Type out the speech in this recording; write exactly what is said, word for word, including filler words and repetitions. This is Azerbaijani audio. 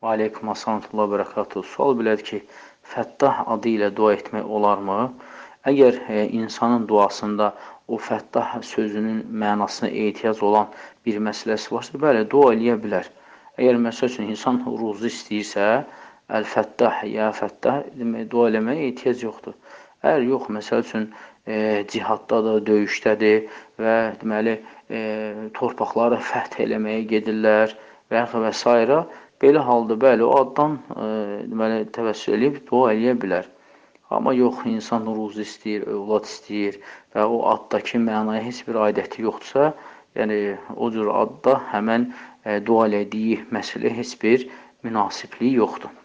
Və aleykum assalam və bərəkatuhu. Sual belədir ki, Fəttah adı ilə dua etmək olarmı? Əgər e, insanın duasında o Fəttah sözünün mənasına ehtiyac olan bir məsələsi varsa, bəli, dua eləyə bilər. Əgər məsəl üçün insan ruzu istəyirsə, Əl-Fəttah, ya Fəttah demək, dua eləməyə ehtiyac yoxdur. Əgər yox, məsəl üçün e, cihaddadır, döyüşdədir və deməli e, torpaqları fəth eləməyə gedirlər və yaxud və s. Belə halda, bəli, o addan e, deməli, təvəssül edib dua eləyə bilər. Amma yox, insan ruzu istəyir, övlad istəyir və o addakı mənaya heç bir aidiyyəti yoxdursa, yəni o cür adda həmən e, dua elədiyi məsələ heç bir münasibliyi yoxdur.